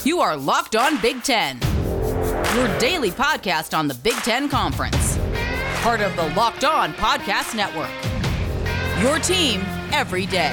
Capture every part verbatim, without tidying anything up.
You are Locked On Big Ten, your daily podcast on the Big Ten Conference. Part of the Locked On Podcast Network, your team every day.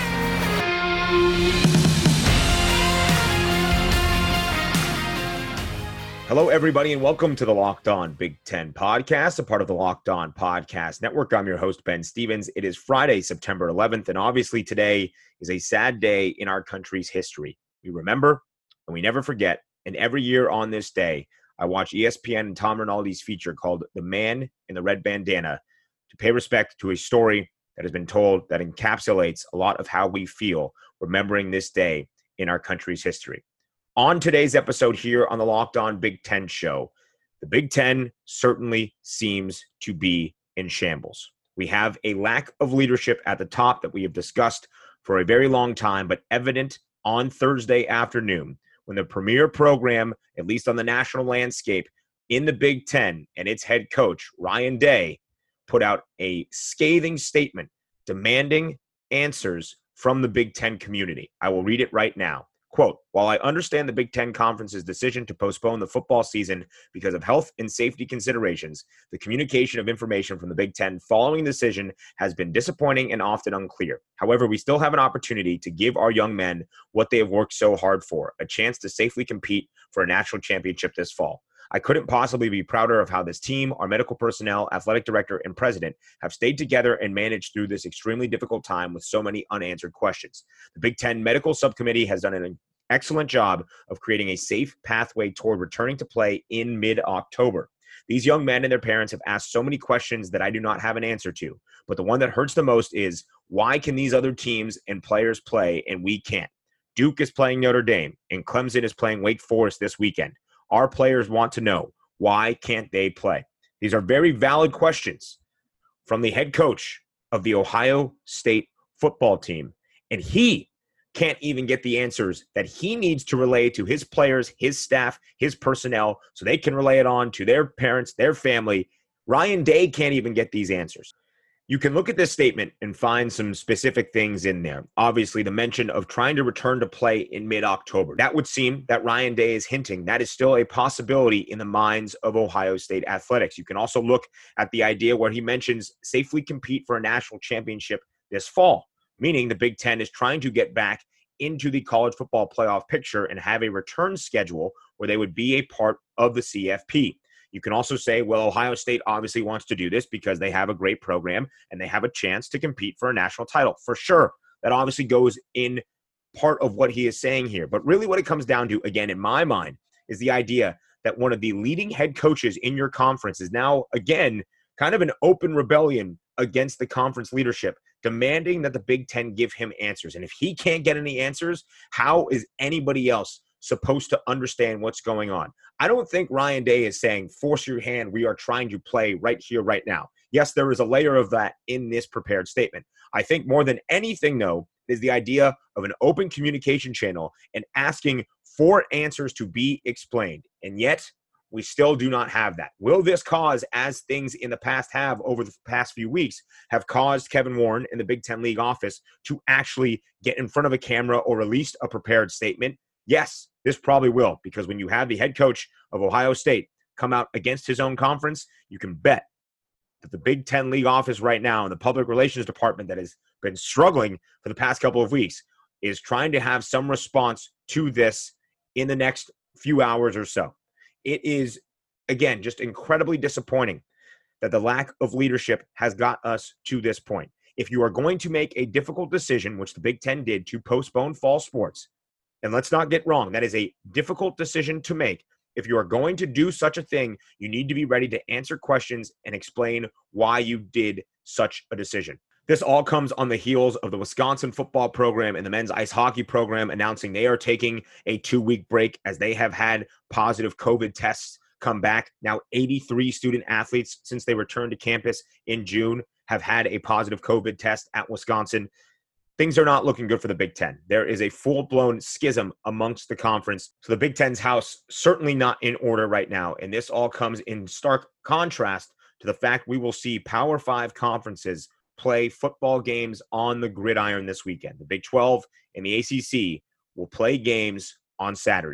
Hello, everybody, and welcome to the Locked On Big Ten Podcast, a part of the Locked On Podcast Network. I'm your host, Ben Stevens. It is Friday, September eleventh, and obviously today is a sad day in our country's history. We remember and we never forget, and every year on this day, I watch E S P N and Tom Rinaldi's feature called The Man in the Red Bandana to pay respect to a story that has been told that encapsulates a lot of how we feel remembering this day in our country's history. On today's episode here on the Locked On Big Ten show, the Big Ten certainly seems to be in shambles. We have a lack of leadership at the top that we have discussed for a very long time, but evident on Thursday afternoon when the premier program, at least on the national landscape, in the Big Ten and its head coach, Ryan Day, put out a scathing statement demanding answers from the Big Ten community. I will read it right now. Quote, while I understand the Big Ten Conference's decision to postpone the football season because of health and safety considerations, the communication of information from the Big Ten following the decision has been disappointing and often unclear. However, we still have an opportunity to give our young men what they have worked so hard for, a chance to safely compete for a national championship this fall. I couldn't possibly be prouder of how this team, our medical personnel, athletic director, and president have stayed together and managed through this extremely difficult time with so many unanswered questions. The Big Ten Medical Subcommittee has done an excellent job of creating a safe pathway toward returning to play in mid-October. These young men and their parents have asked so many questions that I do not have an answer to, but the one that hurts the most is, why can these other teams and players play and we can't? Duke is playing Notre Dame, and Clemson is playing Wake Forest this weekend. Our players want to know, why can't they play? These are very valid questions from the head coach of the Ohio State football team, and he can't even get the answers that he needs to relay to his players, his staff, his personnel, so they can relay it on to their parents, their family. Ryan Day can't even get these answers. You can look at this statement and find some specific things in there. Obviously, the mention of trying to return to play in mid-October. That would seem that Ryan Day is hinting that is still a possibility in the minds of Ohio State athletics. You can also look at the idea where he mentions safely compete for a national championship this fall, meaning the Big Ten is trying to get back into the college football playoff picture and have a return schedule where they would be a part of the C F P. You can also say, well, Ohio State obviously wants to do this because they have a great program and they have a chance to compete for a national title. For sure, that obviously goes in part of what he is saying here. But really what it comes down to, again, in my mind, is the idea that one of the leading head coaches in your conference is now, again, kind of an open rebellion against the conference leadership, demanding that the Big Ten give him answers. And if he can't get any answers, how is anybody else supposed to understand what's going on? I don't think Ryan Day is saying, force your hand, we are trying to play right here, right now. Yes, there is a layer of that in this prepared statement. I think more than anything, though, is the idea of an open communication channel and asking for answers to be explained. And yet, we still do not have that. Will this cause, as things in the past have over the past few weeks, have caused Kevin Warren in the Big Ten League office to actually get in front of a camera or release a prepared statement? Yes, this probably will, because when you have the head coach of Ohio State come out against his own conference, you can bet that the Big Ten League office right now and the public relations department that has been struggling for the past couple of weeks is trying to have some response to this in the next few hours or so. It is, again, just incredibly disappointing that the lack of leadership has got us to this point. If you are going to make a difficult decision, which the Big Ten did, to postpone fall sports, and let's not get wrong, that is a difficult decision to make. If you are going to do such a thing, you need to be ready to answer questions and explain why you did such a decision. This all comes on the heels of the Wisconsin football program and the men's ice hockey program announcing they are taking a two-week break as they have had positive COVID tests come back. Now, eighty-three student athletes since they returned to campus in June have had a positive COVID test at Wisconsin. Things are not looking good for the Big Ten. There is a full-blown schism amongst the conference. So the Big Ten's house certainly not in order right now. And this all comes in stark contrast to the fact we will see Power Five conferences play football games on the gridiron this weekend. The Big twelve and the A C C will play games on Saturday.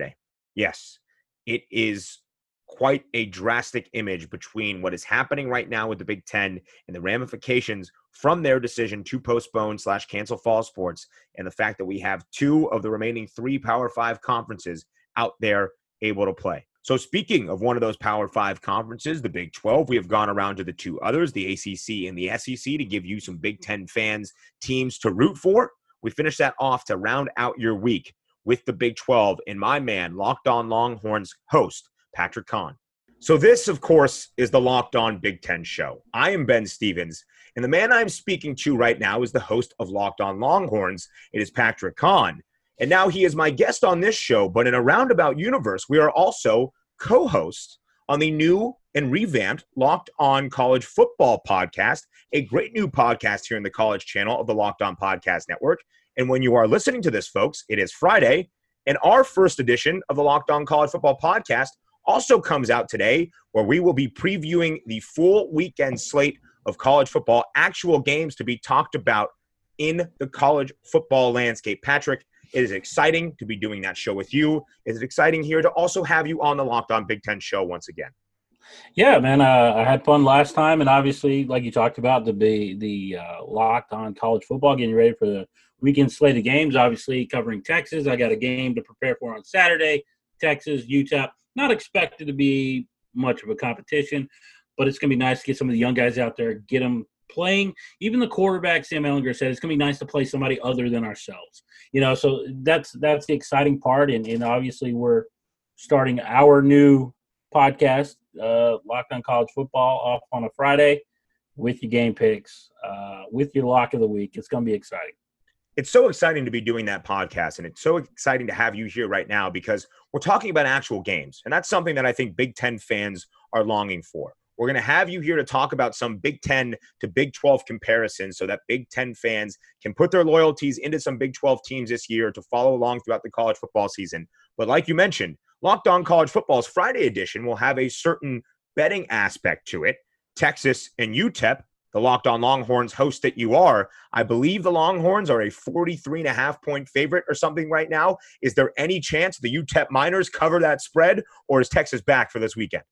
Yes, it is quite a drastic image between what is happening right now with the Big Ten and the ramifications from their decision to postpone slash cancel fall sports, and the fact that we have two of the remaining three Power Five conferences out there able to play. So speaking of one of those Power Five conferences, the Big twelve, we have gone around to the two others, the A C C and the S E C, to give you some Big Ten fans, teams to root for. We finish that off to round out your week with the Big twelve and my man, Locked On Longhorns host, Patrick Kahn. So this, of course, is the Locked On Big Ten show. I am Ben Stevens, and the man I'm speaking to right now is the host of Locked On Longhorns. It is Patrick Kahn. And now he is my guest on this show, but in a roundabout universe, we are also co-hosts on the new and revamped Locked On College Football podcast, a great new podcast here in the college channel of the Locked On Podcast Network. And when you are listening to this, folks, it is Friday, and our first edition of the Locked On College Football podcast also comes out today, where we will be previewing the full weekend slate of college football, actual games to be talked about in the college football landscape. Patrick, it is exciting to be doing that show with you. It is exciting here to also have you on the Locked On Big Ten show once again. Yeah, man, uh, I had fun last time, and obviously, like you talked about, the the, the uh, Locked On College Football, getting ready for the weekend slate of games, obviously covering Texas. I got a game to prepare for on Saturday, Texas, U T E P. Not expected to be much of a competition, but it's going to be nice to get some of the young guys out there, get them playing. Even the quarterback, Sam Ehlinger, said it's going to be nice to play somebody other than ourselves. You know, so that's that's the exciting part, and, and obviously we're starting our new podcast, uh, Locked On College Football, off on a Friday with your game picks, uh, with your lock of the week. It's going to be exciting. It's so exciting to be doing that podcast, and it's so exciting to have you here right now because we're talking about actual games, and that's something that I think Big Ten fans are longing for. We're going to have you here to talk about some Big Ten to Big twelve comparisons so that Big Ten fans can put their loyalties into some Big twelve teams this year to follow along throughout the college football season. But like you mentioned, Locked On College Football's Friday edition will have a certain betting aspect to it. Texas and U T E P, the Locked On Longhorns host that you are, I believe the Longhorns are a forty-three and a half point favorite or something right now. Is there any chance the U T E P Miners cover that spread, or is Texas back for this weekend?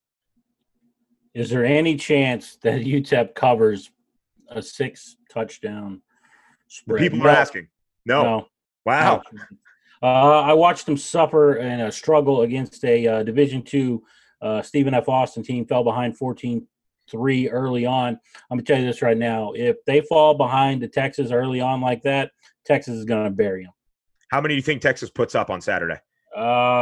Is there any chance that U T E P covers a six touchdown spread? People no. are asking. No. no. Wow. No. Uh, I watched them suffer in a struggle against a uh, Division two uh, Stephen F. Austin team, fell behind fourteen three early on. I'm going to tell you this right now. If they fall behind to Texas early on like that, Texas is going to bury them. How many do you think Texas puts up on Saturday? Uh,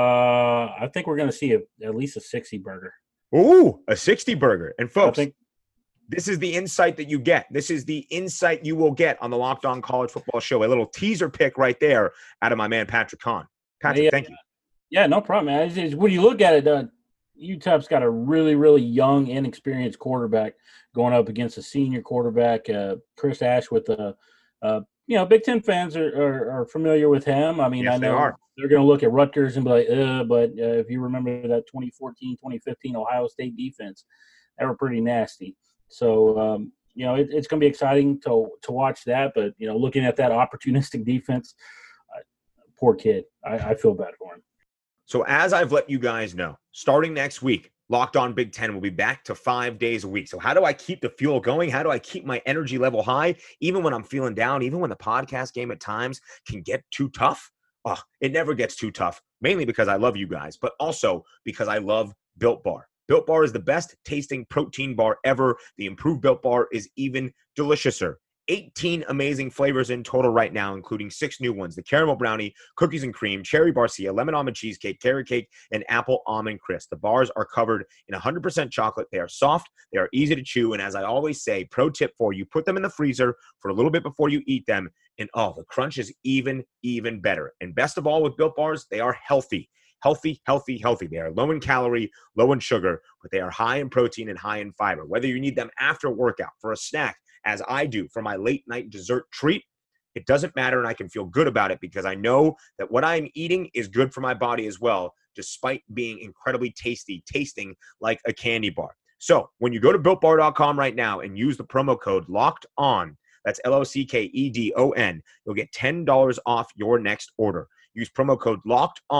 I think we're going to see a, at least a sixty burger. Ooh, a sixty burger. And folks, think, this is the insight that you get. This is the insight you will get on the Locked On College Football show. A little teaser pick right there out of my man, Patrick Kahn. Patrick, yeah, thank you. Yeah, no problem, man. It's, it's, when you look at it, uh, U T E P's got a really, really young, inexperienced quarterback going up against a senior quarterback, uh, Chris Ash, with the, uh, you know, Big Ten fans are, are, are familiar with him. I mean, yes, I know they are. They're going to look at Rutgers and be like, uh, but uh, if you remember that twenty fourteen, twenty fifteen Ohio State defense, they were pretty nasty. So, um, you know, it, it's going to be exciting to to watch that. But, you know, looking at that opportunistic defense, uh, poor kid. I, I feel bad for him. So as I've let you guys know, starting next week, Locked On Big Ten will be back to five days a week. So how do I keep the fuel going? How do I keep my energy level high, even when I'm feeling down, even when the podcast game at times can get too tough? Oh, it never gets too tough, mainly because I love you guys, but also because I love Built Bar. Built Bar is the best tasting protein bar ever. The improved Built Bar is even deliciouser. eighteen amazing flavors in total right now, including six new ones: the caramel brownie, cookies and cream, cherry barcia, lemon almond cheesecake, carrot cake, and apple almond crisp. The bars are covered in one hundred percent chocolate. They are soft, they are easy to chew, and as I always say, pro tip for you, put them in the freezer for a little bit before you eat them, and oh, the crunch is even, even better. And best of all with Built Bars, they are healthy. Healthy, healthy, healthy. They are low in calorie, low in sugar, but they are high in protein and high in fiber. Whether you need them after workout, for a snack, as I do for my late night dessert treat, it doesn't matter, and I can feel good about it because I know that what I'm eating is good for my body as well, despite being incredibly tasty, tasting like a candy bar. So when you go to built bar dot com right now and use the promo code Locked On, that's L O C K E D O N, you'll get ten dollars off your next order. Use promo code Locked On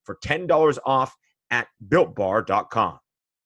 for ten dollars off at built bar dot com.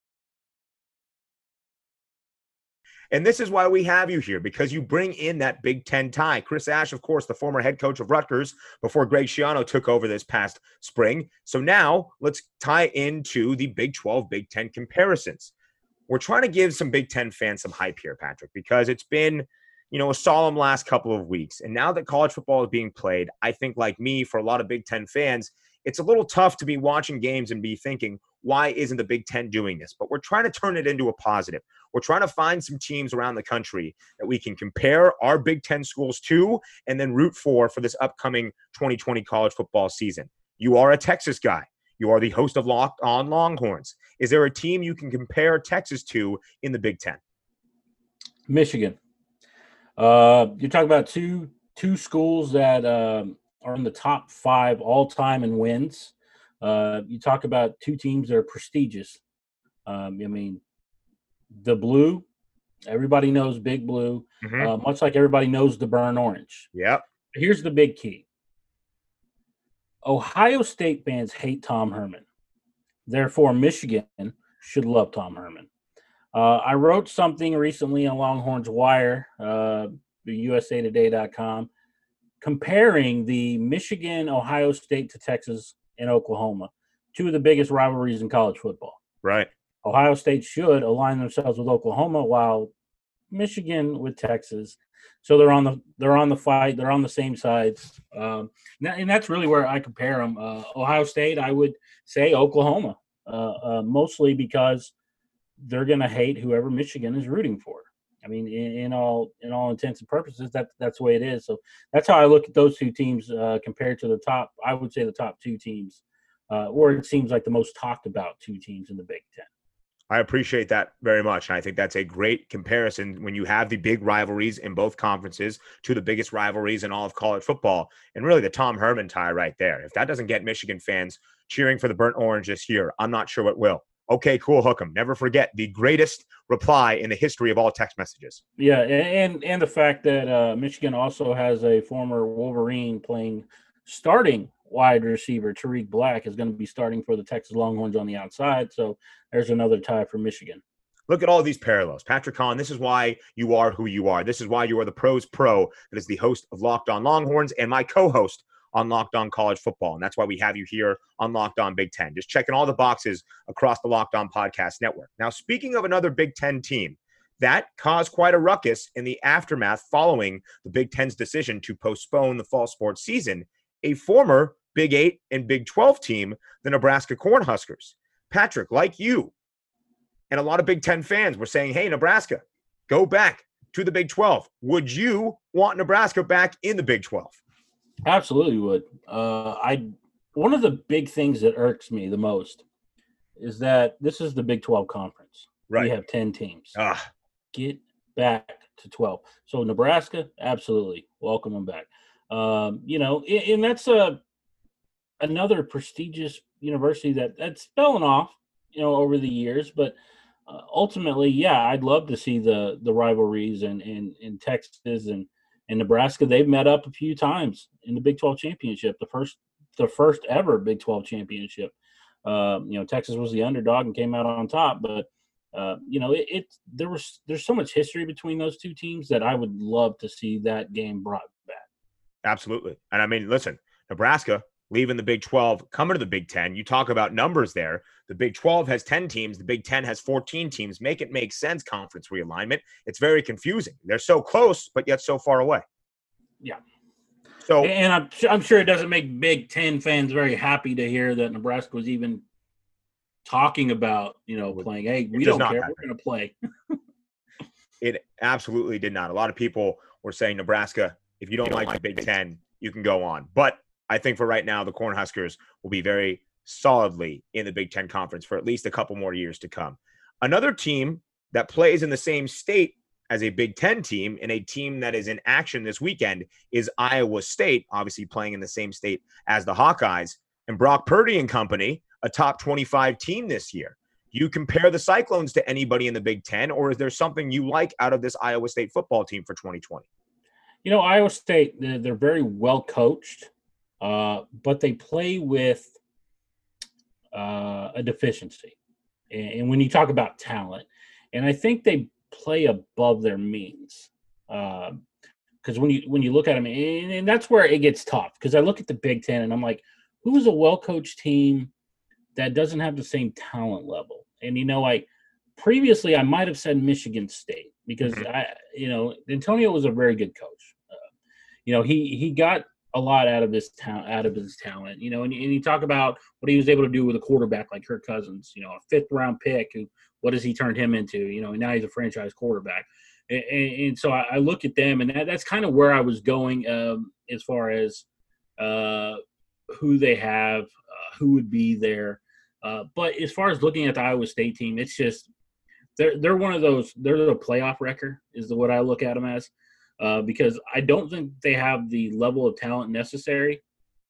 And this is why we have you here, because you bring in that Big Ten tie. Chris Ash, of course, the former head coach of Rutgers before Greg Schiano took over this past spring. So now let's tie into the Big twelve, Big Ten comparisons. We're trying to give some Big Ten fans some hype here, Patrick, because it's been, you know, a solemn last couple of weeks. And now that college football is being played, I think like me, for a lot of Big Ten fans, it's a little tough to be watching games and be thinking, why isn't the Big Ten doing this? But we're trying to turn it into a positive. We're trying to find some teams around the country that we can compare our Big Ten schools to and then root for for this upcoming twenty twenty college football season. You are a Texas guy. You are the host of Locked On Longhorns. Is there a team you can compare Texas to in the Big Ten? Michigan. Uh, you're talking about two two schools that um, are in the top five all-time in wins. Uh, you talk about two teams that are prestigious. Um, I mean, the Blue, everybody knows Big Blue, Mm-hmm. uh, much like everybody knows the Burn Orange. Yep. Here's the big key. Ohio State fans hate Tom Herman. Therefore, Michigan should love Tom Herman. Uh, I wrote something recently on Longhorns Wire, uh, the U S A Today dot com, comparing the Michigan, Ohio State to Texas and Oklahoma, two of the biggest rivalries in college football. Right. Ohio State should align themselves with Oklahoma, while Michigan with Texas. So they're on the they're on the fight. They're on the same sides, um, and that's really where I compare them. Uh, Ohio State, I would say Oklahoma, uh, uh, mostly because they're going to hate whoever Michigan is rooting for. I mean, in, in all in all intents and purposes, that that's the way it is. So that's how I look at those two teams uh, compared to the top. I would say the top two teams, uh, or it seems like the most talked about two teams in the Big Ten. I appreciate that very much. And I think that's a great comparison when you have the big rivalries in both conferences to the biggest rivalries in all of college football. And really the Tom Herman tie right there. If that doesn't get Michigan fans cheering for the Burnt Orange this year, I'm not sure what will. Okay, cool, hook 'em. Never forget the greatest reply in the history of all text messages. Yeah, and and the fact that uh, Michigan also has a former Wolverine playing starting wide receiver, Tariq Black, is going to be starting for the Texas Longhorns on the outside. So there's another tie for Michigan. Look at all these parallels. Patrick Kahn, this is why you are who you are. This is why you are the pros pro that is the host of Locked On Longhorns and my co-host on Locked On College Football. And that's why we have you here on Locked On Big Ten, just checking all the boxes across the Locked On Podcast Network. Now, speaking of another Big Ten team, that caused quite a ruckus in the aftermath following the Big Ten's decision to postpone the fall sports season. A former Big Eight and Big twelve team, the Nebraska Cornhuskers. Patrick, like you, and a lot of Big Ten fans were saying, hey, Nebraska, go back to the Big twelve. Would you want Nebraska back in the Big twelve? Absolutely would. Uh, I one of the big things that irks me the most is that this is the Big twelve conference. Right. We have ten teams. Ah. Get back to twelve. So Nebraska, absolutely welcome them back. Um, you know, and, and that's a another prestigious university that that's fallen off, you know, over the years. But uh, ultimately, yeah, I'd love to see the the rivalries in in, in Texas and and Nebraska. They've met up a few times in the Big twelve championship, the first the first ever Big twelve championship. Uh, you know, Texas was the underdog and came out on top, but uh, you know, it, it there was there's so much history between those two teams that I would love to see that game brought back. Absolutely. And I mean, listen, Nebraska leaving the Big twelve, coming to the Big Ten. You talk about numbers there. The Big twelve has ten teams. The Big Ten has fourteen teams. Make it make sense, conference realignment. It's very confusing. They're so close, but yet so far away. Yeah. So, and I'm, I'm sure it doesn't make Big Ten fans very happy to hear that Nebraska was even talking about, you know, playing. Hey, we don't care. Happen. We're going to play. It absolutely did not. A lot of people were saying, Nebraska, if you don't, you don't like, like the Big, Big Ten, you can go on. But I think for right now, the Cornhuskers will be very solidly in the Big Ten Conference for at least a couple more years to come. Another team that plays in the same state as a Big Ten team and a team that is in action this weekend is Iowa State, obviously playing in the same state as the Hawkeyes. And Brock Purdy and company, a top twenty-five team this year. Do you compare the Cyclones to anybody in the Big Ten, or is there something you like out of this Iowa State football team for twenty twenty? You know, Iowa State, they're, they're very well coached, uh, but they play with uh, a deficiency. And, and when you talk about talent, and I think they play above their means. Because uh, when you when you look at them, and, and that's where it gets tough. Because I look at the Big Ten and I'm like, who is a well-coached team that doesn't have the same talent level? And, you know, like previously I might have said Michigan State because, mm-hmm. I, you know, Antonio was a very good coach. Uh, you know, he he got a lot out of his talent, out of his talent, you know, and, and you talk about what he was able to do with a quarterback like Kirk Cousins, you know, a fifth round pick who, what has he turned him into? You know, and now he's a franchise quarterback. And, and, and so I, I look at them, and that, that's kind of where I was going um, as far as uh, who they have, uh, who would be there. Uh, but as far as looking at the Iowa State team, it's just they're they're one of those. They're the playoff wrecker is the what I look at them as, uh, because I don't think they have the level of talent necessary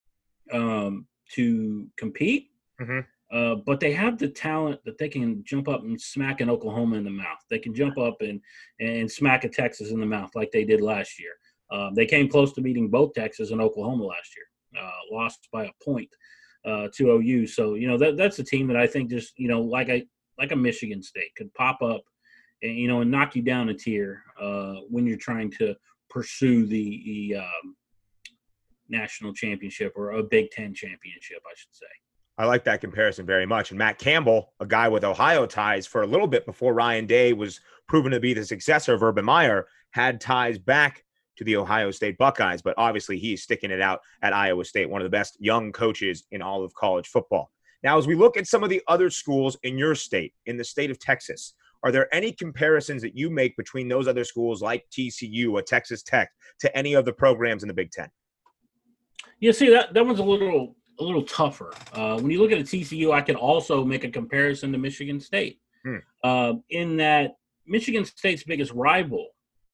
um, to compete. Mm-hmm. Uh, but they have the talent that they can jump up and smack an Oklahoma in the mouth. They can jump up and, and smack a Texas in the mouth like they did last year. Uh, they came close to beating both Texas and Oklahoma last year, uh, lost by a point uh, to O U. So, you know, that that's a team that I think just, you know, like a, like a Michigan State could pop up and, you know, and knock you down a tier uh, when you're trying to pursue the, the um, national championship or a Big Ten championship, I should say. I like that comparison very much. And Matt Campbell, a guy with Ohio ties for a little bit before Ryan Day was proven to be the successor of Urban Meyer, had ties back to the Ohio State Buckeyes. But obviously he's sticking it out at Iowa State, one of the best young coaches in all of college football. Now, as we look at some of the other schools in your state, in the state of Texas, are there any comparisons that you make between those other schools like T C U, a Texas Tech, to any of the programs in the Big Ten? Yeah, see, that, that one's a little – a little tougher. Uh, when you look at a T C U, I can also make a comparison to Michigan State hmm. uh, in that Michigan State's biggest rival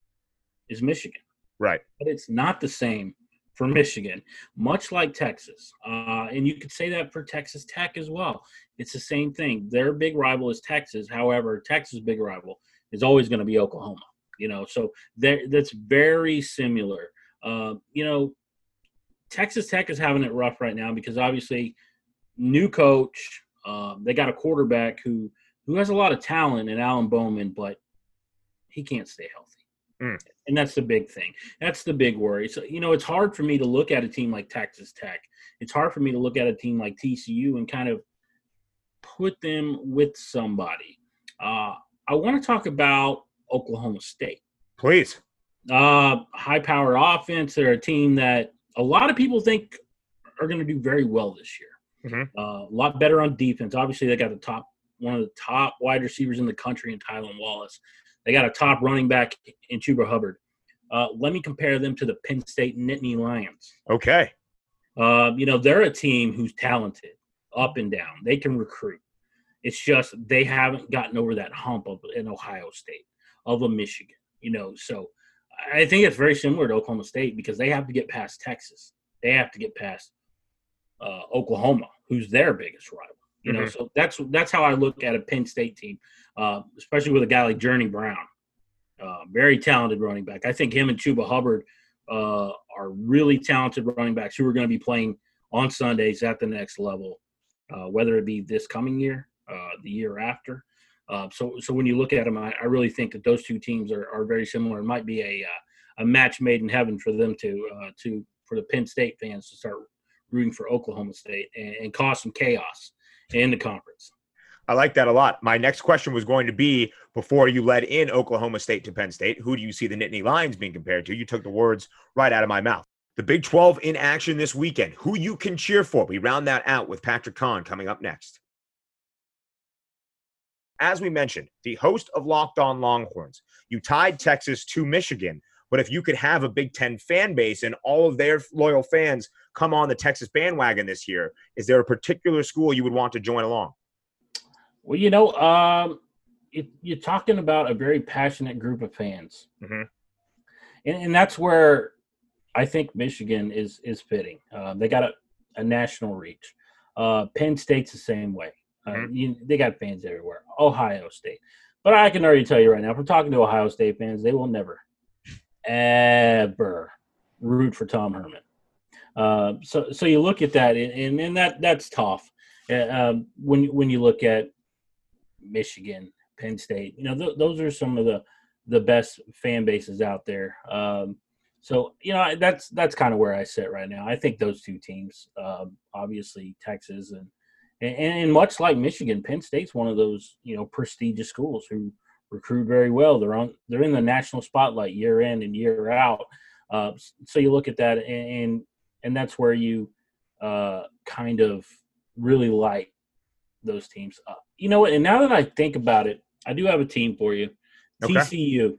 is Michigan. Right. But it's not the same for Michigan, much like Texas. Uh, and you could say that for Texas Tech as well. It's the same thing. Their big rival is Texas. However, Texas' big rival is always going to be Oklahoma. You know, so that's very similar. Uh, you know, Texas Tech is having it rough right now because obviously new coach, um, they got a quarterback who who has a lot of talent in Alan Bowman, but he can't stay healthy. Mm. And that's the big thing. That's the big worry. So, you know, it's hard for me to look at a team like Texas Tech. It's hard for me to look at a team like T C U and kind of put them with somebody. Uh, I want to talk about Oklahoma State. Please. Uh, high-powered offense. They're a team that a lot of people think are going to do very well this year. Mm-hmm. Uh, a lot better on defense. Obviously, they got the top one of the top wide receivers in the country in Tylan Wallace. They got a top running back in Chuba Hubbard. Uh, let me compare them to the Penn State Nittany Lions. Okay. Uh, you know, they're a team who's talented up and down. They can recruit. It's just they haven't gotten over that hump of an Ohio State, of a Michigan, you know, so – I think it's very similar to Oklahoma State because they have to get past Texas. They have to get past uh, Oklahoma, who's their biggest rival. You mm-hmm. know, so that's that's how I look at a Penn State team, uh, especially with a guy like Journey Brown, uh, very talented running back. I think him and Chuba Hubbard uh, are really talented running backs who are going to be playing on Sundays at the next level, uh, whether it be this coming year, uh, the year after. Uh, so, so when you look at them, I, I really think that those two teams are, are very similar. It might be a uh, a match made in heaven for them to uh, to for the Penn State fans to start rooting for Oklahoma State and, and cause some chaos in the conference. I like that a lot. My next question was going to be, before you led in Oklahoma State to Penn State, who do you see the Nittany Lions being compared to? You took the words right out of my mouth. The Big twelve in action this weekend. Who you can cheer for? We round that out with Patrick Kahn coming up next. As we mentioned, the host of Locked On Longhorns, you tied Texas to Michigan, but if you could have a Big Ten fan base and all of their loyal fans come on the Texas bandwagon this year, is there a particular school you would want to join along? Well, you know, um, it, you're talking about a very passionate group of fans. Mm-hmm. And, and that's where I think Michigan is is fitting. Uh, they got a, a national reach. Uh, Penn State's the same way. Uh, you, they got fans everywhere. Ohio State. But I can already tell you right now, if we're talking to Ohio State fans, they will never, ever root for Tom Herman. Uh, so so you look at that, and, and that that's tough. Uh, um, when when you look at Michigan, Penn State, you know, th- those are some of the the best fan bases out there. Um, so you know, that's that's kind of where I sit right now. I think those two teams, um, obviously Texas and, and and much like Michigan, Penn State's one of those you know prestigious schools who recruit very well. They're on they're in the national spotlight year in and year out. Uh, so you look at that, and and, and that's where you uh, kind of really like those teams. Uh, you know what? And now that I think about it, I do have a team for you. Okay. T C U.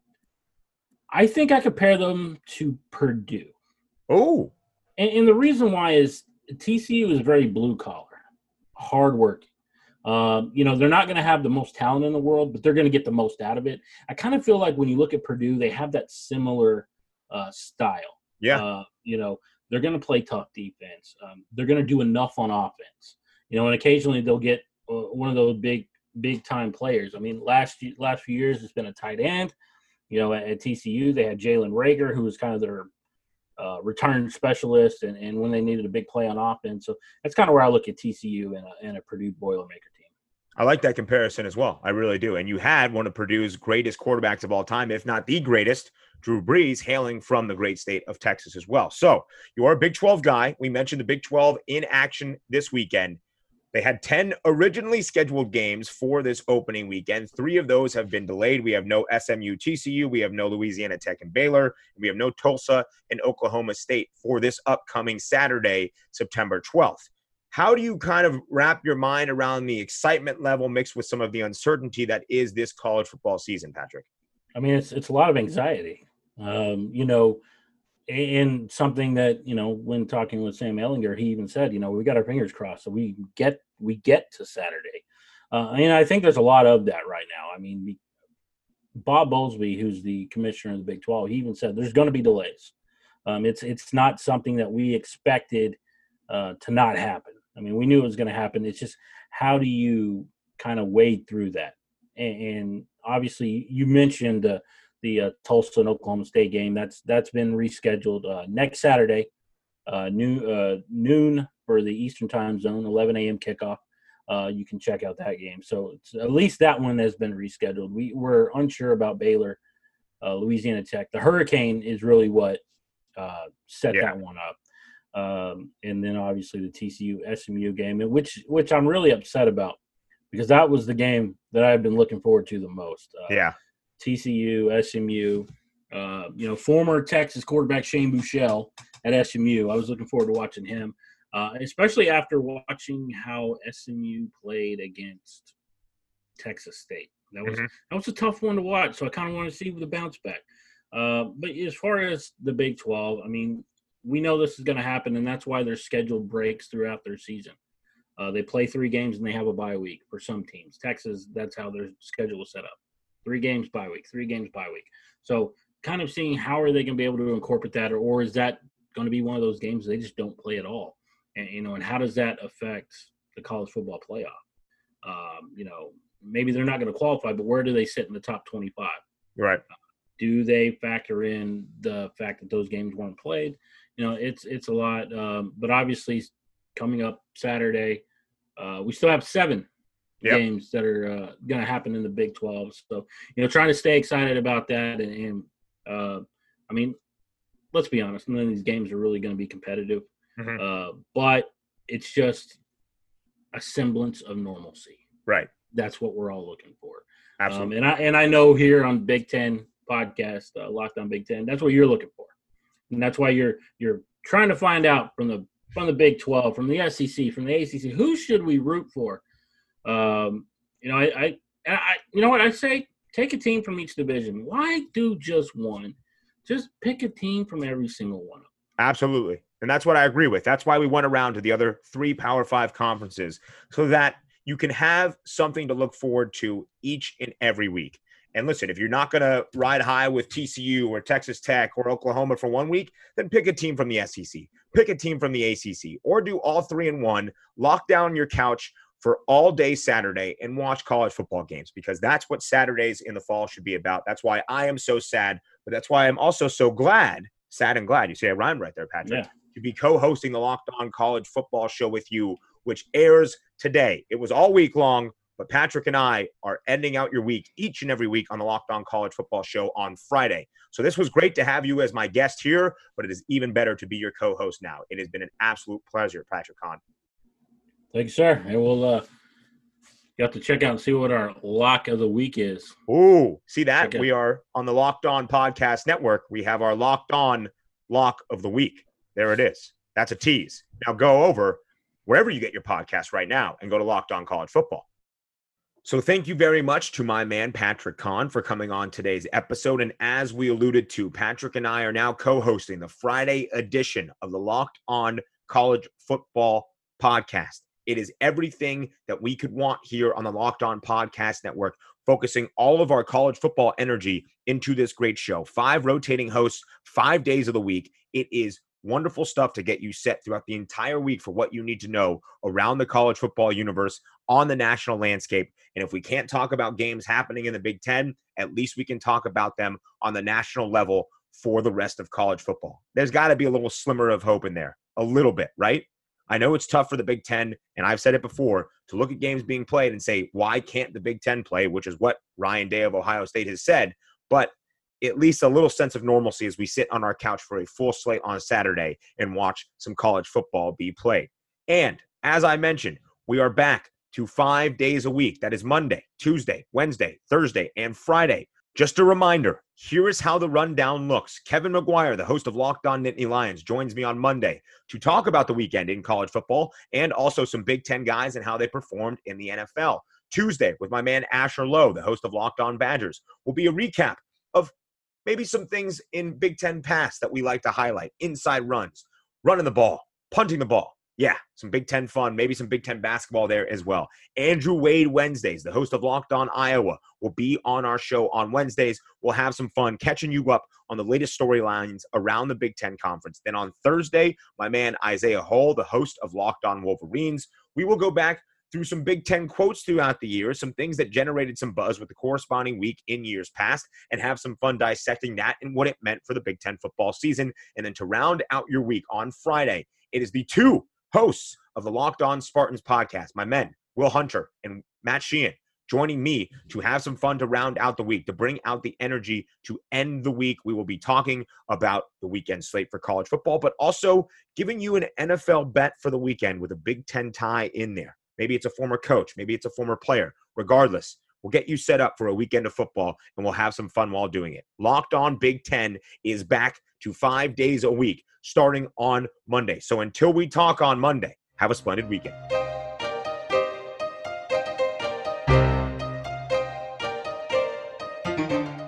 I think I compare them to Purdue. Oh. And, and the reason why is T C U is very blue collar, hardworking. Um, you know, they're not going to have the most talent in the world, but they're going to get the most out of it. I kind of feel like when you look at Purdue, they have that similar uh, style. Yeah. Uh, you know, they're going to play tough defense. Um, they're going to do enough on offense. You know, and occasionally they'll get uh, one of those big, big time players. I mean, last last few years it's been a tight end. You know, at, at T C U they had Jalen Rager, who was kind of their uh, return specialist, and, and when they needed a big play on offense. So that's kind of where I look at T C U and a, and a Purdue Boilermaker team. I like that comparison as well. I really do. And you had one of Purdue's greatest quarterbacks of all time, if not the greatest, Drew Brees, hailing from the great state of Texas as well. So you are a Big twelve guy. We mentioned the Big twelve in action this weekend. They had ten originally scheduled games for this opening weekend. Three of those have been delayed. We have no S M U T C U. We have no Louisiana Tech and Baylor. And we have no Tulsa and Oklahoma State for this upcoming Saturday, September twelfth. How do you kind of wrap your mind around the excitement level mixed with some of the uncertainty that is this college football season, Patrick? I mean, it's it's a lot of anxiety. Um, you know, and something that, you know, when talking with Sam Ehlinger, he even said, you know, we got our fingers crossed so we get we get to Saturday. Uh, and I think there's a lot of that right now. I mean, Bob Bowlesby, who's the commissioner of the Big twelve, he even said there's going to be delays. Um, it's it's not something that we expected uh, to not happen. I mean, we knew it was going to happen. It's just how do you kind of wade through that? And, and obviously, you mentioned uh, the uh, Tulsa and Oklahoma State game. That's that's been rescheduled uh, next Saturday, uh, noon uh, noon for the Eastern Time Zone, eleven a.m. kickoff. Uh, you can check out that game. So it's, at least that one has been rescheduled. We were unsure about Baylor, uh, Louisiana Tech. The hurricane is really what uh, set yeah. that one up. Um, and then obviously the T C U S M U game, which which I'm really upset about because that was the game that I've been looking forward to the most. Uh, yeah. T C U, S M U, uh, you know, former Texas quarterback Shane Buechele at S M U. I was looking forward to watching him, uh, especially after watching how S M U played against Texas State. That was mm-hmm. that was a tough one to watch, so I kind of wanted to see the bounce back. Uh, but as far as the Big twelve, I mean, we know this is going to happen, and that's why there's scheduled breaks throughout their season. Uh, they play three games, and they have a bye week for some teams. Texas, that's how their schedule is set up. Three games bye week, three games bye week. So kind of seeing how are they going to be able to incorporate that, or, or is that going to be one of those games they just don't play at all? And, you know, and how does that affect the college football playoff? Um, you know, maybe they're not going to qualify, but where do they sit in the top twenty-five? Right. Uh, do they factor in the fact that those games weren't played? You know, it's it's a lot. Um, but obviously, coming up Saturday, uh, we still have seven yep. games that are uh, going to happen in the Big twelve. So, you know, trying to stay excited about that. And, and uh, I mean, let's be honest, none of these games are really going to be competitive. Mm-hmm. Uh, but it's just a semblance of normalcy. Right. That's what we're all looking for. Absolutely. Um, and I and I know here on Big Ten podcast, uh, Locked On Big Ten, that's what you're looking for. And that's why you're you're trying to find out from the from the Big twelve, from the S E C, from the A C C, who should we root for? Um, you know, I, I, I, you know what I say? Take a team from each division. Why do just one? Just pick a team from every single one of them. Absolutely, and that's what I agree with. That's why we went around to the other three Power Five conferences so that you can have something to look forward to each and every week. And listen, if you're not going to ride high with T C U or Texas Tech or Oklahoma for one week, then pick a team from the S E C, pick a team from the A C C, or do all three in one. Lock down your couch for all day Saturday and watch college football games, because that's what Saturdays in the fall should be about. That's why I am so sad, but that's why I'm also so glad, sad and glad. You say I rhymed right there, Patrick, yeah. to be co-hosting the Locked On College Football Show with you which airs today. It was all week long, but Patrick and I are ending out your week each and every week on the Locked On College Football Show on Friday. So this was great to have you as my guest here, but it is even better to be your co-host now. It has been an absolute pleasure, Patrick Kahn. Thank you, sir. And we'll uh, you have to check out and see what our lock of the week is. Ooh, see that? We are on the Locked On Podcast Network. We have our Locked On Lock of the Week. There it is. That's a tease. Now go over wherever you get your podcast right now and go to Locked On College Football. So thank you very much to my man, Patrick Kahn, for coming on today's episode. And as we alluded to, Patrick and I are now co-hosting the Friday edition of the Locked On College Football Podcast. It is everything that we could want here on the Locked On Podcast Network, focusing all of our college football energy into this great show. Five rotating hosts, five days of the week. It is wonderful stuff to get you set throughout the entire week for what you need to know around the college football universe on the national landscape. And if we can't talk about games happening in the Big Ten, at least we can talk about them on the national level for the rest of college football. There's got to be a little slimmer of hope in there, a little bit, right? I know it's tough for the Big Ten, and I've said it before, to look at games being played and say, why can't the Big Ten play, which is what Ryan Day of Ohio State has said, but at least a little sense of normalcy as we sit on our couch for a full slate on a Saturday and watch some college football be played. And as I mentioned, we are back to five days a week. That is Monday, Tuesday, Wednesday, Thursday, and Friday. Just a reminder, here is how the rundown looks. Kevin McGuire, the host of Locked On Nittany Lions, joins me on Monday to talk about the weekend in college football and also some Big Ten guys and how they performed in the N F L. Tuesday, with my man Asher Lowe, the host of Locked On Badgers, will be a recap of maybe some things in Big Ten pass that we like to highlight. Inside runs, running the ball, punting the ball. Yeah, some Big Ten fun, maybe some Big Ten basketball there as well. Andrew Wade Wednesdays, the host of Locked On Iowa, will be on our show on Wednesdays. We'll have some fun catching you up on the latest storylines around the Big Ten Conference. Then on Thursday, my man Isaiah Hull, the host of Locked On Wolverines, we will go back through some Big Ten quotes throughout the year, some things that generated some buzz with the corresponding week in years past, and have some fun dissecting that and what it meant for the Big Ten football season. And then to round out your week on Friday, it is the two hosts of the Locked On Spartans podcast, my men, Will Hunter and Matt Sheehan, joining me to have some fun to round out the week, to bring out the energy to end the week. We will be talking about the weekend slate for college football, but also giving you an N F L bet for the weekend with a Big Ten tie in there. Maybe it's a former coach. Maybe it's a former player. Regardless, we'll get you set up for a weekend of football, and we'll have some fun while doing it. Locked On Big Ten is back to five days a week, starting on Monday. So until we talk on Monday, have a splendid weekend. Thank you.